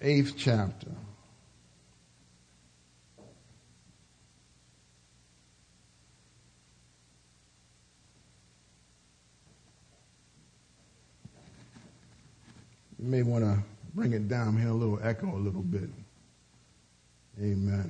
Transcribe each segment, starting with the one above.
8th chapter. You may want to bring it down here, a little echo a little bit. Amen.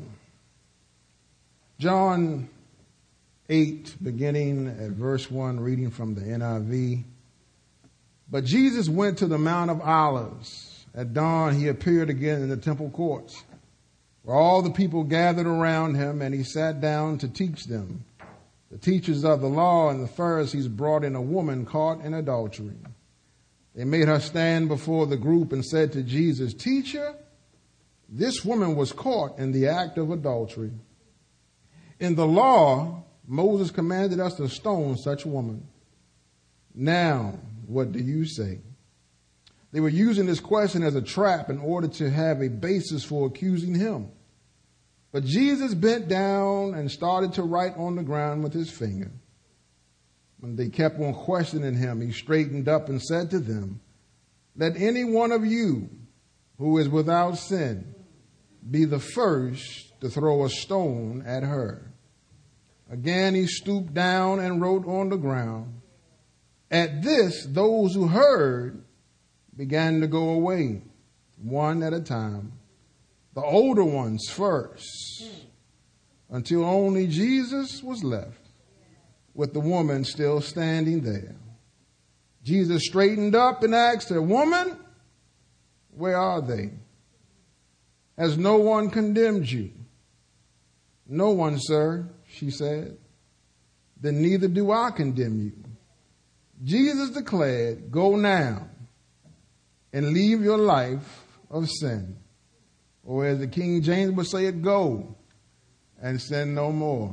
John 8, beginning at verse 1, reading from the NIV. But Jesus went to the Mount of Olives. At dawn, he appeared again in the temple courts, where all the people gathered around him, and he sat down to teach them. The teachers of the law and the Pharisees brought in a woman caught in adultery. They made her stand before the group and said to Jesus, "Teacher, this woman was caught in the act of adultery. In the law, Moses commanded us to stone such a woman. Now, what do you say?" They were using this question as a trap in order to have a basis for accusing him. But Jesus bent down and started to write on the ground with his finger. When they kept on questioning him, he straightened up and said to them, "Let any one of you who is without sin be the first to throw a stone at her." Again, he stooped down and wrote on the ground. At this, those who heard began to go away, one at a time, the older ones first, until only Jesus was left, with the woman still standing there. Jesus straightened up and asked her, "Woman, where are they? Has no one condemned you?" "No one, sir," she said. "Then neither do I condemn you." Jesus declared, "Go now and leave your life of sin." Or as the King James would say it, go and sin no more.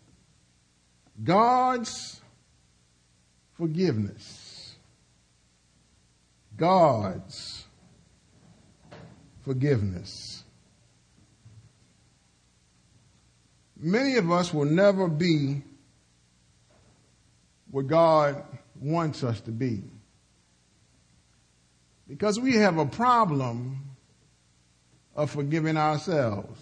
God's forgiveness. God's forgiveness. Many of us will never be what God wants us to be, because we have a problem of forgiving ourselves.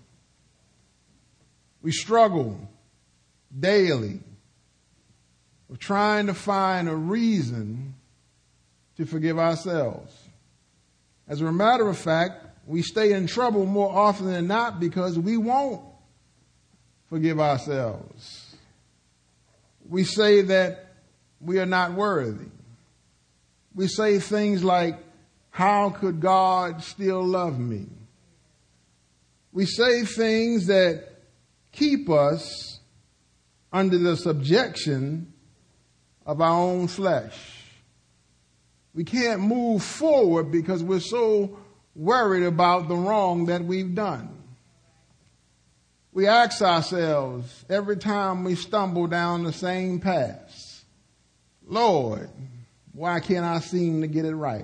We struggle daily with trying to find a reason to forgive ourselves. As a matter of fact, we stay in trouble more often than not because we won't forgive ourselves. We say that we are not worthy. We say things like, "How could God still love me?" We say things that keep us under the subjection of our own flesh. We can't move forward because we're so worried about the wrong that we've done. We ask ourselves every time we stumble down the same path, "Lord, why can't I seem to get it right?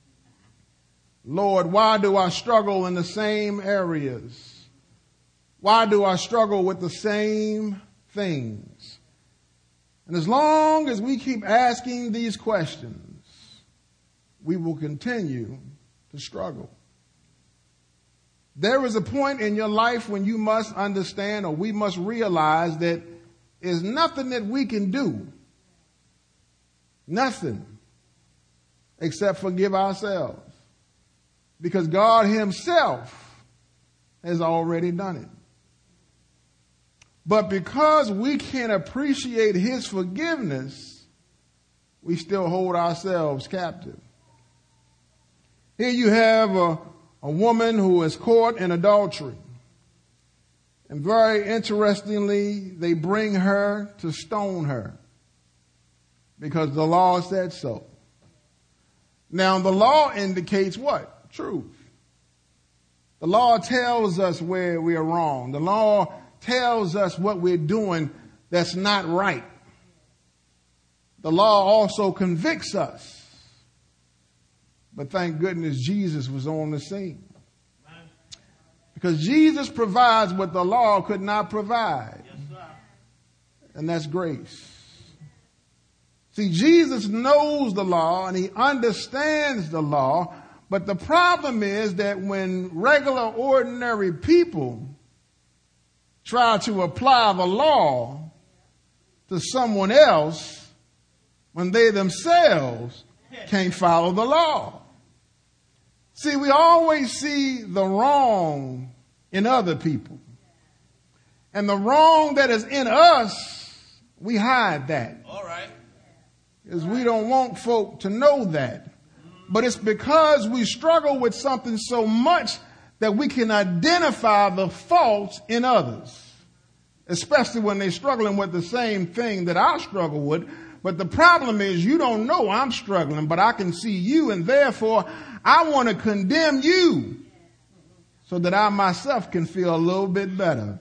Lord, why do I struggle in the same areas? Why do I struggle with the same things?" And as long as we keep asking these questions, we will continue to struggle. There is a point in your life when you must understand, or we must realize, that there's nothing that we can do, nothing, except forgive ourselves. Because God himself has already done it. But because we can't appreciate his forgiveness, we still hold ourselves captive. Here you have a woman who is caught in adultery. And very interestingly, they bring her to stone her because the law said so. Now, the law indicates what? Truth. The law tells us where we are wrong. The law tells us what we're doing that's not right. The law also convicts us. But thank goodness Jesus was on the scene. Because Jesus provides what the law could not provide. And that's grace. See, Jesus knows the law and he understands the law, But the problem is that when regular, ordinary people try to apply the law to someone else, when they themselves can't follow the law. See, we always see the wrong in other people. And the wrong that is in us, we hide that. All right. Because we don't want folk to know that. But it's because we struggle with something so much that we can identify the faults in others. Especially when they're struggling with the same thing that I struggle with. But the problem is you don't know I'm struggling, but I can see you, and therefore I want to condemn you so that I myself can feel a little bit better.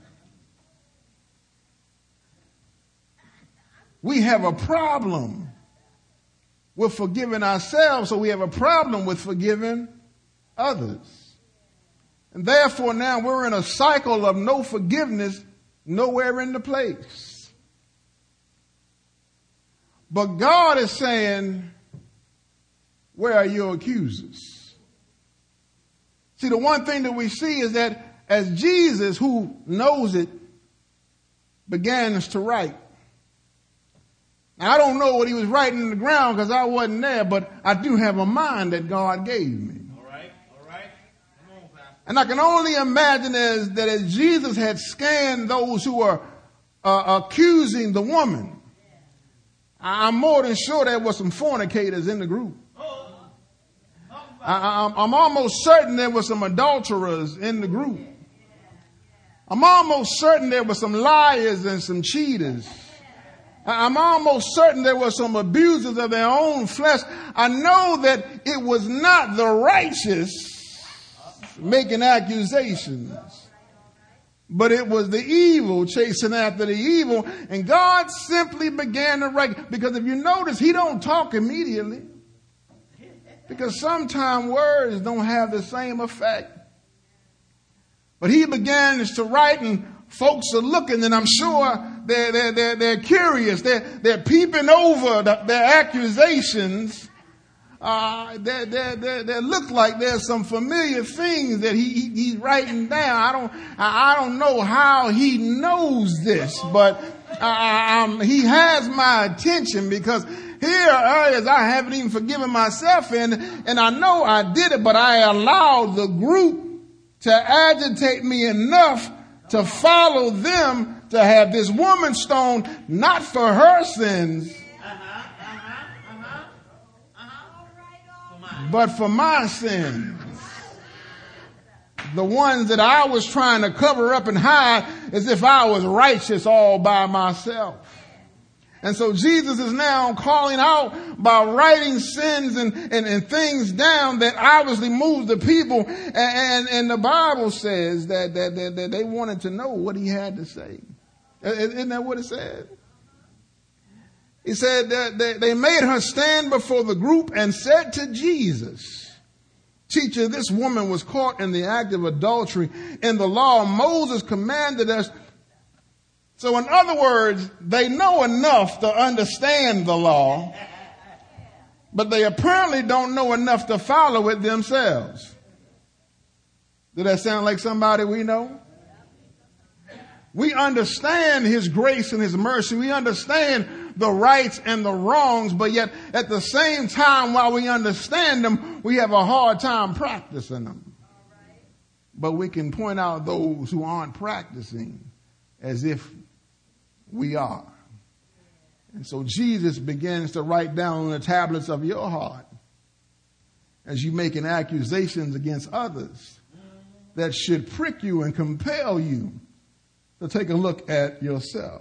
We have a problem with forgiving ourselves, so we have a problem with forgiving others. And therefore now we're in a cycle of no forgiveness, nowhere in the place. But God is saying, where are your accusers? See, the one thing that we see is that as Jesus, who knows it, begins to write. Now, I don't know what he was writing in the ground because I wasn't there, but I do have a mind that God gave me. All right. Come on, Pastor. And I can only imagine that as Jesus had scanned those who were accusing the woman, I'm more than sure there were some fornicators in the group. I'm almost certain there were some adulterers in the group. I'm almost certain there were some liars and some cheaters. I'm almost certain there were some abusers of their own flesh. I know that it was not the righteous making accusations, but it was the evil chasing after the evil. And God simply began to write, because if you notice, he don't talk immediately, because sometimes words don't have the same effect. But he begins to write, and folks are looking, and I'm sure they're curious. They're peeping over their accusations. They look like there's some familiar things that he's writing down. I don't know how he knows this, but he has my attention, because here are areas I haven't even forgiven myself in, and I know I did it, but I allowed the group to agitate me enough to follow them to have this woman stoned, not for her sins, but for my sins. The ones that I was trying to cover up and hide as if I was righteous all by myself. And so Jesus is now calling out by writing sins and things down that obviously moves the people. And the Bible says that they wanted to know what he had to say. Isn't that what it said? He said that they made her stand before the group and said to Jesus, "Teacher, this woman was caught in the act of adultery. In the law, Moses commanded us." So in other words, they know enough to understand the law, but they apparently don't know enough to follow it themselves. Does that sound like somebody we know? We understand his grace and his mercy. We understand the rights and the wrongs, but yet at the same time, while we understand them, we have a hard time practicing them. But we can point out those who aren't practicing as if we are. And so Jesus begins to write down on the tablets of your heart, as you making accusations against others, that should prick you and compel you to take a look at yourself.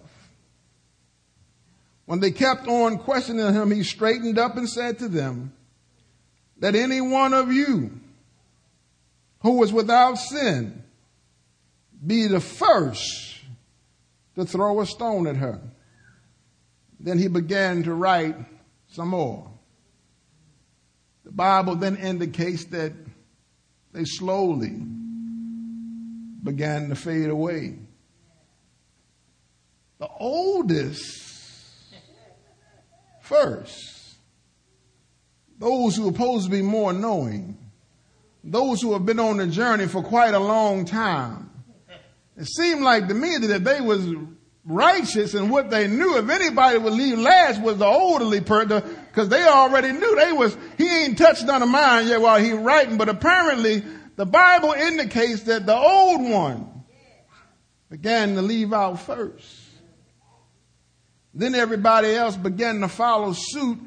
When they kept on questioning him, he straightened up and said to them, "Let any one of you who is without sin be the first to throw a stone at her." Then he began to write some more. The Bible then indicates that they slowly began to fade away. The oldest first. Those who are supposed to be more knowing those who have been on the journey for quite a long time. It seemed like to me that they was righteous in what they knew. If anybody would leave last was the elderly person, because they already knew he ain't touched none of mine yet while he writing. But apparently the Bible indicates that the old one began to leave out first. Then everybody else began to follow suit,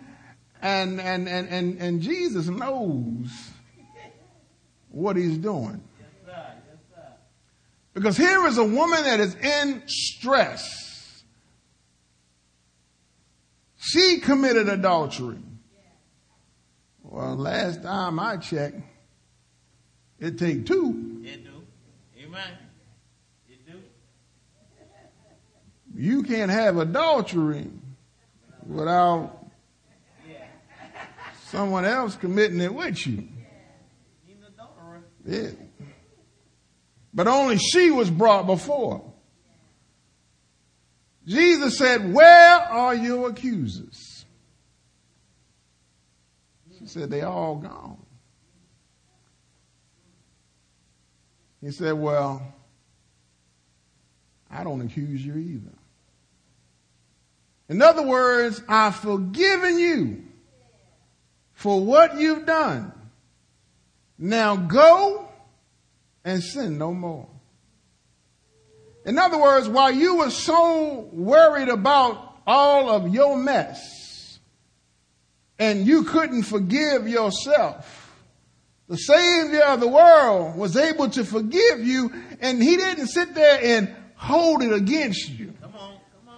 and Jesus knows what he's doing. Yes, sir. Yes, sir. Because here is a woman that is in stress. She committed adultery. Well, last time I checked, it take two. It do. Amen. It do. You can't have adultery without someone else committing it with you. Yeah. But only she was brought before. Jesus said, "Where are your accusers?" She said, "They all gone." He said, "Well, I don't accuse you either. In other words, I've forgiven you for what you've done. Now go and sin no more." In other words, while you were so worried about all of your mess and you couldn't forgive yourself, the Savior of the world was able to forgive you, and he didn't sit there and hold it against you. Come on.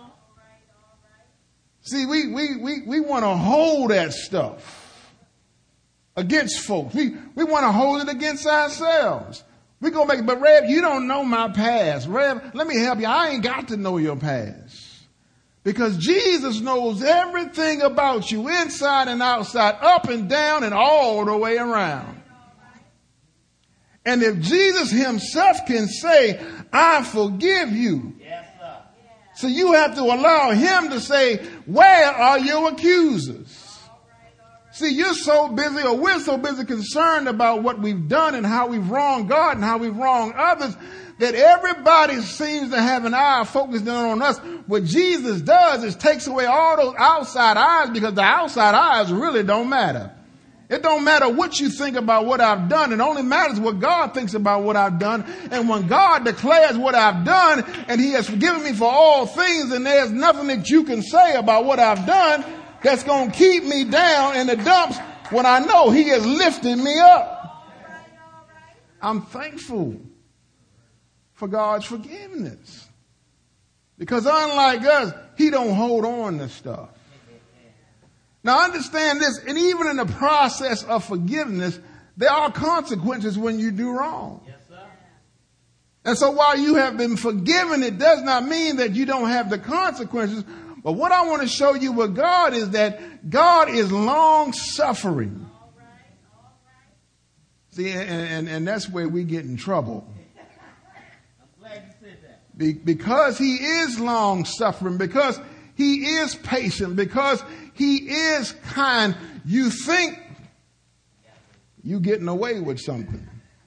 See, we want to hold that stuff against folks. We want to hold it against ourselves. We go make it, but Rev, you don't know my past. Rev, let me help you. I ain't got to know your past. Because Jesus knows everything about you, inside and outside, up and down and all the way around. And if Jesus himself can say, "I forgive you," Yes, sir. so you have to allow him to say, "Where are your accusers?" See, you're so busy, or we're so busy concerned about what we've done and how we've wronged God and how we've wronged others, that everybody seems to have an eye focused on us. What Jesus does is takes away all those outside eyes, because the outside eyes really don't matter. It don't matter what you think about what I've done. It only matters what God thinks about what I've done. And when God declares what I've done and he has forgiven me for all things, and there's nothing that you can say about what I've done that's going to keep me down in the dumps when I know he has lifted me up. I'm thankful for God's forgiveness. Because unlike us, he don't hold on to stuff. Now understand this, and even in the process of forgiveness, there are consequences when you do wrong. Yes, sir. And so while you have been forgiven, it does not mean that you don't have the consequences. But what I want to show you with God is that God is long suffering. All right. See, and that's where we get in trouble. I'm glad you said that. Because he is long suffering, because he is patient, because he is kind, you think you're getting away with something.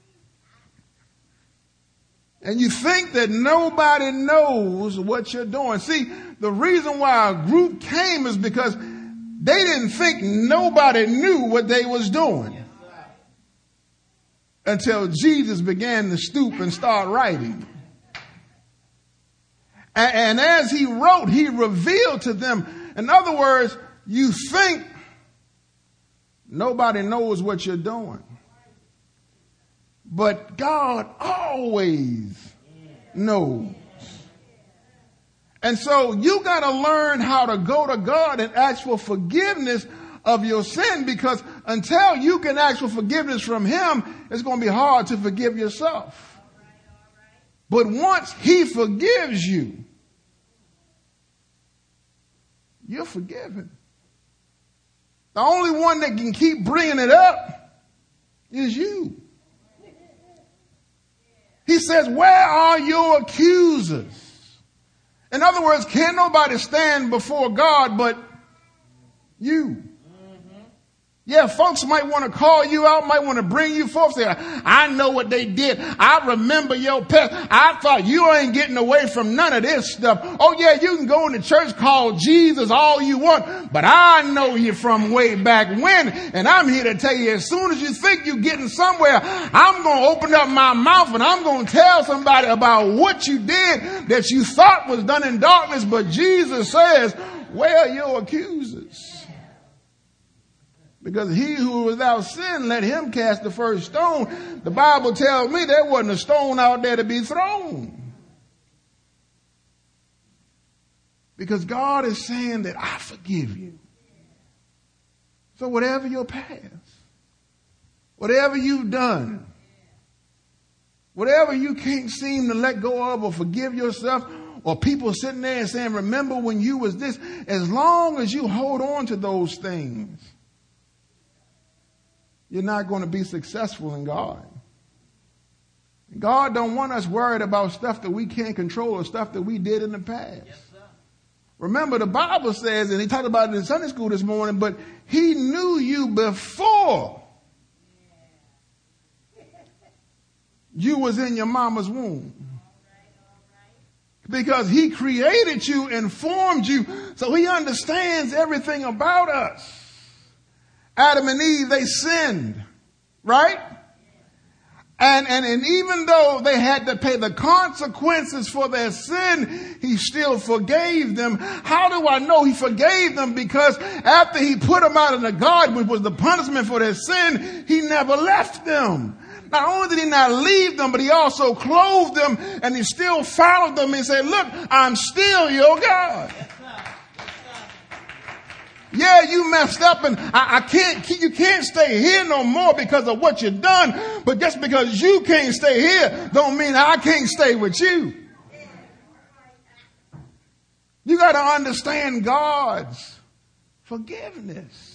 And you think that nobody knows what you're doing. See, the reason why a group came is because they didn't think nobody knew what they was doing. Yes, sir. Until Jesus began to stoop and start writing. And as he wrote, he revealed to them. In other words, you think nobody knows what you're doing. But God always knows. And so you got to learn how to go to God and ask for forgiveness of your sin, because until you can ask for forgiveness from him, it's going to be hard to forgive yourself. But once he forgives you, you're forgiven. The only one that can keep bringing it up is you. He says, "Where are your accusers?" In other words, can't nobody stand before God but you. Yeah, folks might want to call you out, might want to bring you forth. Say, I know what they did. I remember your past. I thought you ain't getting away from none of this stuff. Oh yeah, you can go in the church called Jesus all you want, but I know you from way back when. And I'm here to tell you, as soon as you think you're getting somewhere, I'm going to open up my mouth and I'm going to tell somebody about what you did that you thought was done in darkness. But Jesus says, where are your accusers? Because he who was without sin, let him cast the first stone. The Bible tells me there wasn't a stone out there to be thrown. Because God is saying that I forgive you. So whatever your past, whatever you've done, whatever you can't seem to let go of or forgive yourself, or people sitting there and saying, remember when you was this, as long as you hold on to those things, you're not going to be successful in God. God don't want us worried about stuff that we can't control or stuff that we did in the past. Yes, sir. Remember, the Bible says, and he talked about it in Sunday school this morning, but he knew you before you was in your mama's womb. Because he created you and formed you, so he understands everything about us. Adam and Eve, they sinned, right? And even though they had to pay the consequences for their sin, he still forgave them. How do I know he forgave them? Because after he put them out in the garden, which was the punishment for their sin, he never left them. Not only did he not leave them, but he also clothed them, and he still followed them and said, look, I'm still your God. Yeah, you messed up and you can't stay here no more because of what you've done. But just because you can't stay here don't mean I can't stay with you. You got to understand God's forgiveness.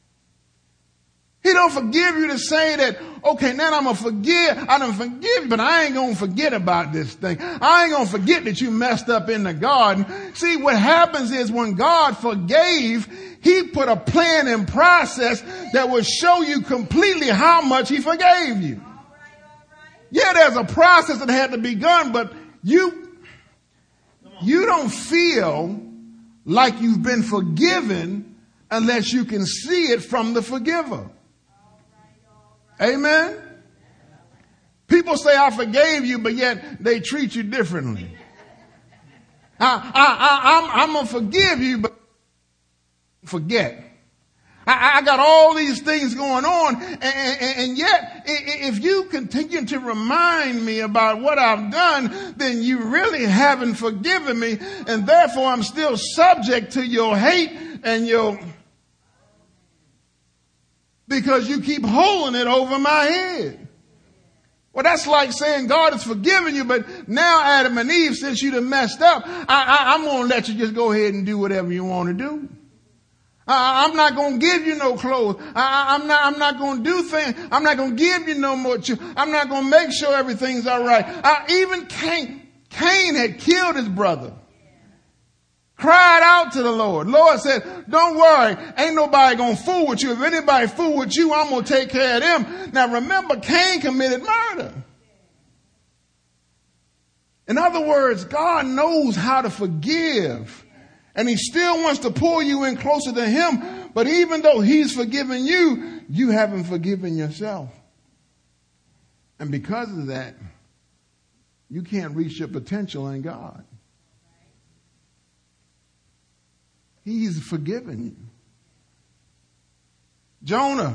He don't forgive you to say that, okay, now I'm going to forgive. I don't forgive you, but I ain't going to forget about this thing. I ain't going to forget that you messed up in the garden. See, what happens is when God forgave, he put a plan and process that will show you completely how much he forgave you. All right. Yeah, there's a process that had to be done, but you don't feel like you've been forgiven unless you can see it from the forgiver. Amen. People say I forgave you, but yet they treat you differently. I'm going to forgive you, but forget. I got all these things going on, and yet if you continue to remind me about what I've done, then you really haven't forgiven me, and therefore I'm still subject to your hate and because you keep holding it over my head. Well, that's like saying God has forgiven you, but now Adam and Eve, since you done messed up, I'm going to let you just go ahead and do whatever you want to do. I'm not going to give you no clothes. I'm not going to do things. I'm not going to give you no more. I'm not going to make sure everything's all right. Even Cain had killed his brother. Cried out to the Lord. Lord said, don't worry. Ain't nobody going to fool with you. If anybody fool with you, I'm going to take care of them. Now remember, Cain committed murder. In other words, God knows how to forgive. And he still wants to pull you in closer to him. But even though he's forgiven you, you haven't forgiven yourself. And because of that, you can't reach your potential in God. He's forgiven you. Jonah.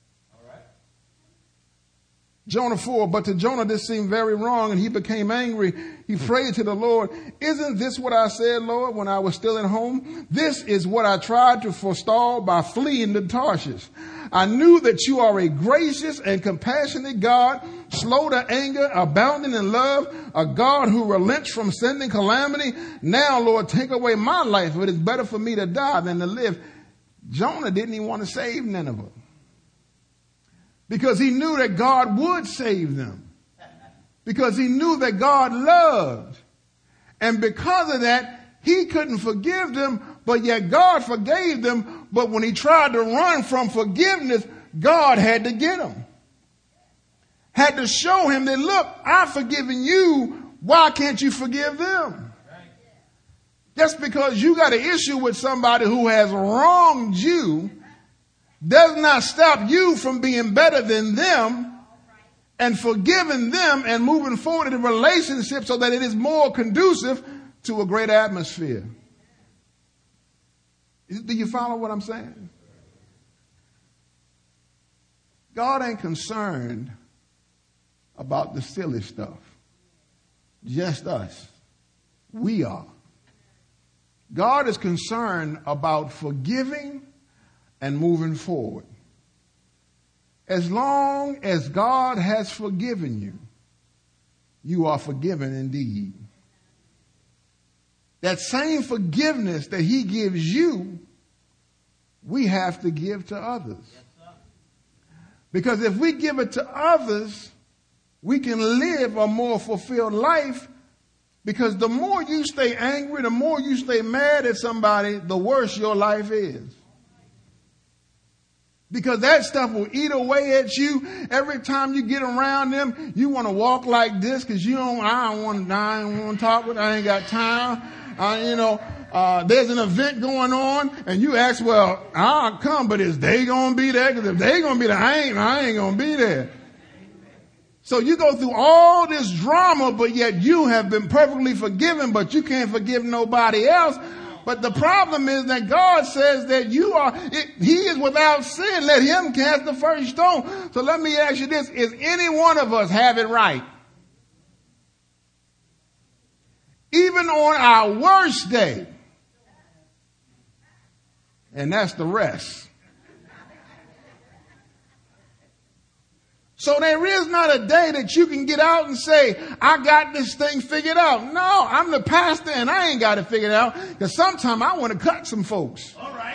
Jonah 4, but to Jonah this seemed very wrong, and he became angry. He prayed to the Lord, isn't this what I said, Lord, when I was still at home? This is what I tried to forestall by fleeing to Tarshish. I knew that you are a gracious and compassionate God, slow to anger, abounding in love, a God who relents from sending calamity. Now, Lord, take away my life, for it is better for me to die than to live. Jonah didn't even want to save Nineveh, because he knew that God would save them, because he knew that God loved. And because of that, he couldn't forgive them, but yet God forgave them. But when he tried to run from forgiveness, God had to get him. Had to show him that, look, I've forgiven you. Why can't you forgive them? Just because you got an issue with somebody who has wronged you does not stop you from being better than them and forgiving them and moving forward in a relationship so that it is more conducive to a great atmosphere. Do you follow what I'm saying? God ain't concerned about the silly stuff. Just us. We are. God is concerned about forgiving and moving forward. As long as God has forgiven you, you are forgiven indeed. That same forgiveness that he gives you, we have to give to others. Because if we give it to others, we can live a more fulfilled life, because the more you stay angry, the more you stay mad at somebody, the worse your life is. Because that stuff will eat away at you. Every time you get around them, you want to walk like this because I don't want to talk with, I ain't got time. There's an event going on and you ask, well, I'll come, but is they going to be there? Because if they going to be there, I ain't going to be there. So you go through all this drama, but yet you have been perfectly forgiven, but you can't forgive nobody else. But the problem is that God says that he is without sin. Let him cast the first stone. So let me ask you this. Is any one of us have it right? Even on our worst day. And that's the rest. So there is not a day that you can get out and say, I got this thing figured out. No, I'm the pastor and I ain't got it figured out, because sometimes I want to cut some folks. All right.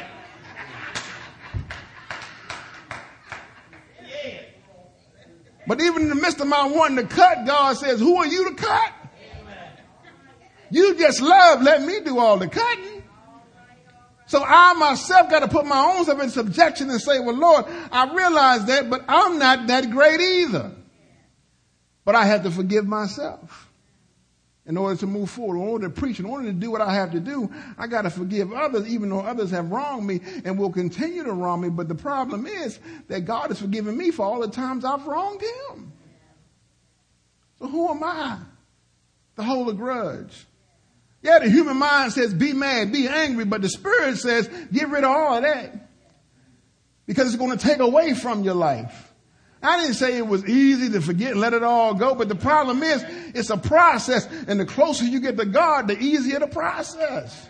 Yeah. But even in the midst of my wanting to cut, God says, who are you to cut? Amen. You just love, let me do all the cutting. So I myself got to put my own self in subjection and say, well, Lord, I realize that, but I'm not that great either. But I have to forgive myself in order to move forward, in order to preach, in order to do what I have to do. I got to forgive others, even though others have wronged me and will continue to wrong me. But the problem is that God has forgiven me for all the times I've wronged him. So who am I to hold a grudge? Yeah, the human mind says be mad, be angry, but the Spirit says get rid of all of that, because it's going to take away from your life. I didn't say it was easy to forget and let it all go, but the problem is it's a process, and the closer you get to God, the easier the process.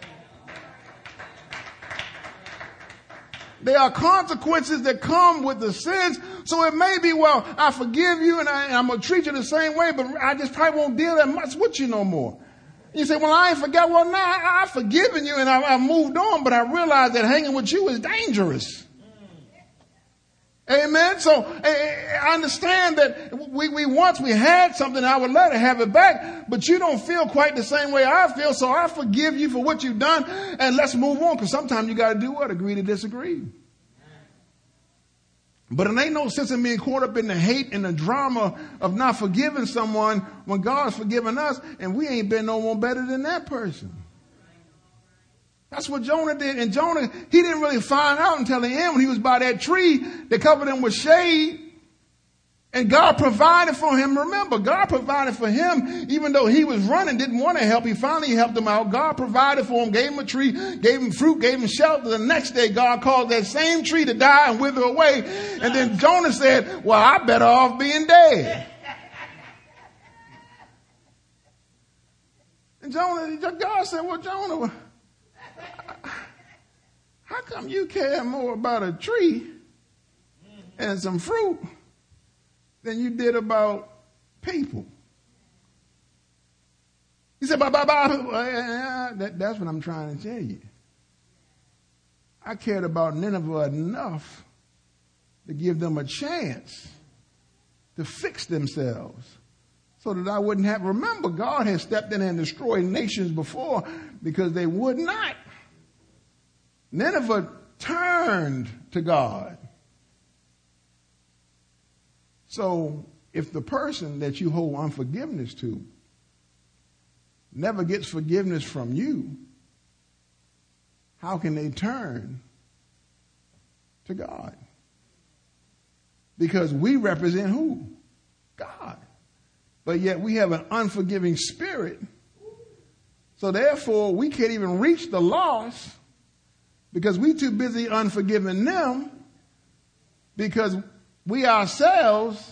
There are consequences that come with the sins. So it may be, well, I forgive you and I'm going to treat you the same way, but I just probably won't deal that much with you no more. You say, well, I ain't forgot. Well, no, I've forgiven you and I've moved on, but I realize that hanging with you is dangerous. Amen. So I understand that we had something. I would let her have it back, but you don't feel quite the same way I feel. So I forgive you for what you've done, and let's move on. Because sometimes you got to do what? Agree to disagree. But it ain't no sense in being caught up in the hate and the drama of not forgiving someone when God's forgiven us and we ain't been no more better than that person. That's what Jonah did. And Jonah, he didn't really find out until the end when he was by that tree that covered him with shade. And God provided for him. Remember, God provided for him, even though he was running, didn't want to help. He finally helped him out. God provided for him, gave him a tree, gave him fruit, gave him shelter. The next day, God caused that same tree to die and wither away. And then Jonah said, well, I'm better off being dead. And God said, well, Jonah, how come you care more about a tree and some fruit than you did about people? He said, that's what I'm trying to tell you. I cared about Nineveh enough to give them a chance to fix themselves so that I wouldn't have. Remember, God had stepped in and destroyed nations before because they would not. Nineveh turned to God. So if the person that you hold unforgiveness to never gets forgiveness from you, how can they turn to God? Because we represent who? God. But yet we have an unforgiving spirit. So therefore we can't even reach the lost because we too busy unforgiving them, because we ourselves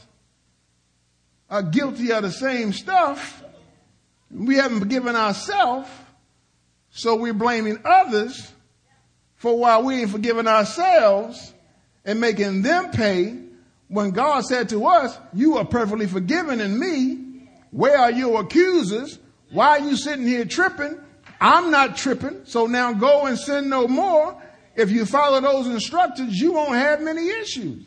are guilty of the same stuff. We haven't forgiven ourselves, so we're blaming others for why we ain't forgiven ourselves and making them pay, when God said to us, you are perfectly forgiven in me. Where are your accusers? Why are you sitting here tripping? I'm not tripping, so now go and sin no more. If you follow those instructions, you won't have many issues.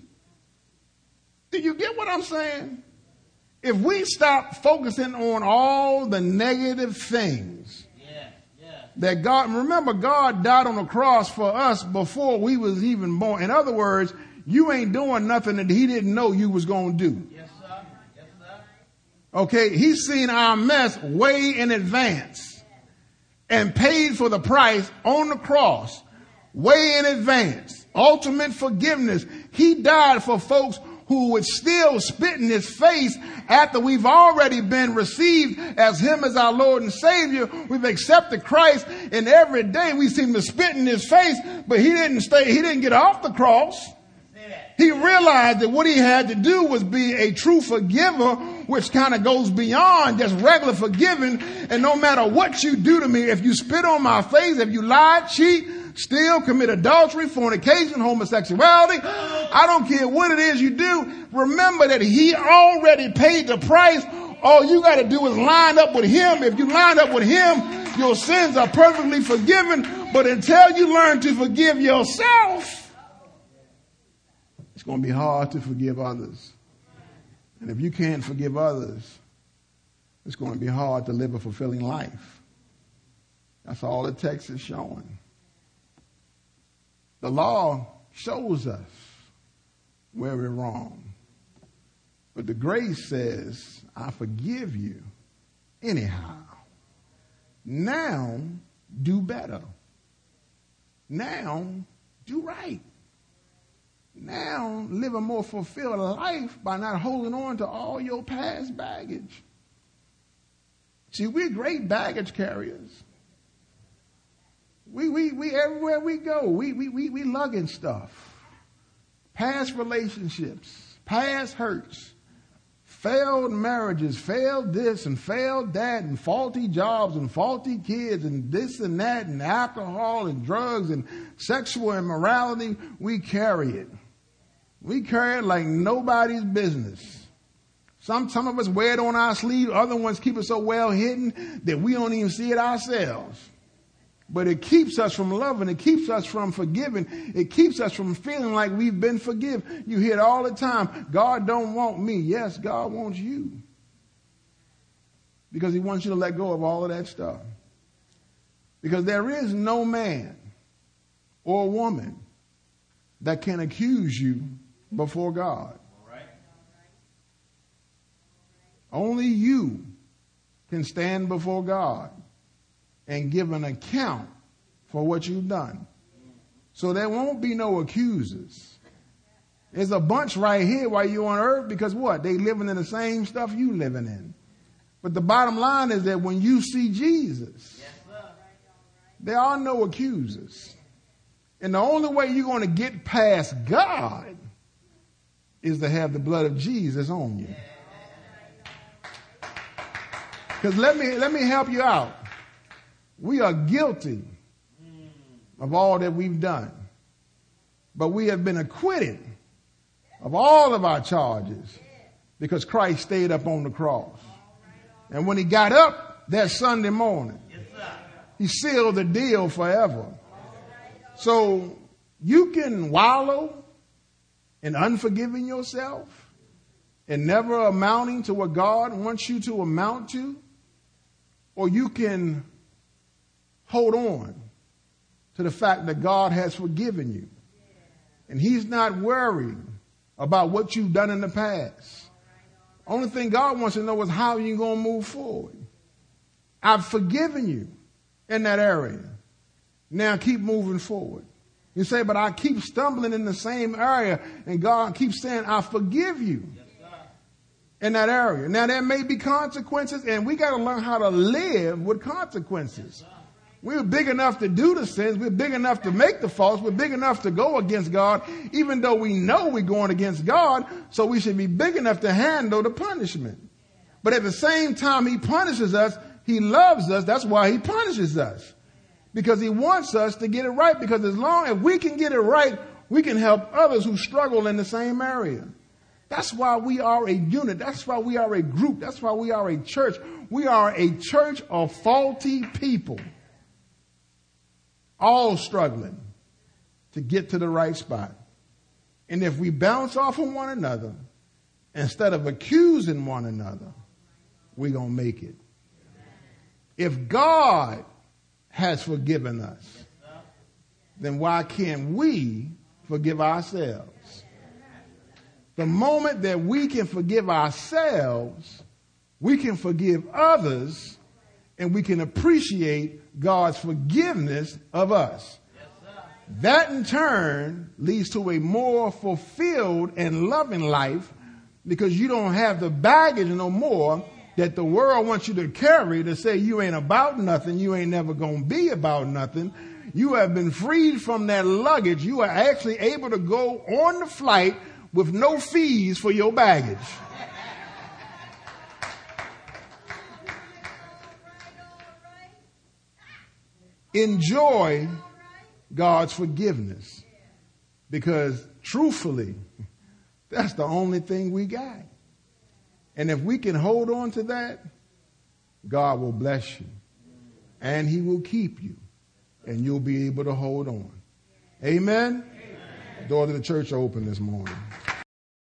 Do you get what I'm saying? If we stop focusing on all the negative things that God, remember God died on the cross for us before we was even born. In other words, you ain't doing nothing that he didn't know you was going to do. Yes, sir. Yes, sir. Okay, he's seen our mess way in advance and paid for the price on the cross way in advance. Ultimate forgiveness. He died for folks who would still spit in his face after we've already been received as him as our Lord and Savior. We've accepted Christ, and every day we seem to spit in his face, but he didn't get off the cross. He realized that what he had to do was be a true forgiver, which kind of goes beyond just regular forgiving. And no matter what you do to me, if you spit on my face, if you lie, cheat, steal, commit adultery, fornication, homosexuality, I don't care what it is you do. Remember that he already paid the price. All you got to do is line up with him. If you line up with him, your sins are perfectly forgiven. But until you learn to forgive yourself, it's going to be hard to forgive others. And if you can't forgive others, it's going to be hard to live a fulfilling life. That's all the text is showing. The law shows us where we're wrong. But the grace says, I forgive you anyhow. Now, do better. Now, do right. Now, live a more fulfilled life by not holding on to all your past baggage. See, we're great baggage carriers. We everywhere we go, we lugging stuff. Past relationships, past hurts, failed marriages, failed this and failed that, and faulty jobs and faulty kids and this and that, and alcohol and drugs and sexual immorality. We carry it. We carry it like nobody's business. Some of us wear it on our sleeve. Other ones keep it so well hidden that we don't even see it ourselves. But it keeps us from loving. It keeps us from forgiving. It keeps us from feeling like we've been forgiven. You hear it all the time. God don't want me. Yes, God wants you. Because he wants you to let go of all of that stuff. Because there is no man or woman that can accuse you before God. Only you can stand before God and give an account for what you've done. So there won't be no accusers. There's a bunch right here while you're on earth, because what? They living in the same stuff you living in. But the bottom line is that when you see Jesus, there are no accusers. And the only way you're going to get past God is to have the blood of Jesus on you. Because let me help you out. We are guilty of all that we've done. But we have been acquitted of all of our charges because Christ stayed up on the cross. And when he got up that Sunday morning, he sealed the deal forever. So you can wallow in unforgiving yourself and never amounting to what God wants you to amount to, or you can hold on to the fact that God has forgiven you. And he's not worried about what you've done in the past. Only thing God wants to know is how you're going to move forward. I've forgiven you in that area. Now keep moving forward. You say, but I keep stumbling in the same area, and God keeps saying, I forgive you in that area. Now there may be consequences, and we got to learn how to live with consequences. We're big enough to do the sins. We're big enough to make the faults. We're big enough to go against God, even though we know we're going against God. So we should be big enough to handle the punishment. But at the same time he punishes us, he loves us. That's why he punishes us. Because he wants us to get it right. Because as long as we can get it right, we can help others who struggle in the same area. That's why we are a unit. That's why we are a group. That's why we are a church. We are a church of faulty people, all struggling to get to the right spot. And if we bounce off of one another, instead of accusing one another, we're going to make it. If God has forgiven us, then why can't we forgive ourselves? The moment that we can forgive ourselves, we can forgive others, and we can appreciate God's forgiveness of us. That in turn leads to a more fulfilled and loving life, because you don't have the baggage no more that the world wants you to carry to say you ain't about nothing, you ain't never going to be about nothing. You have been freed from that luggage. You are actually able to go on the flight with no fees for your baggage. Enjoy God's forgiveness, because truthfully, that's the only thing we got. And if we can hold on to that, God will bless you and he will keep you and you'll be able to hold on. Amen? Amen. The door to the church are open this morning.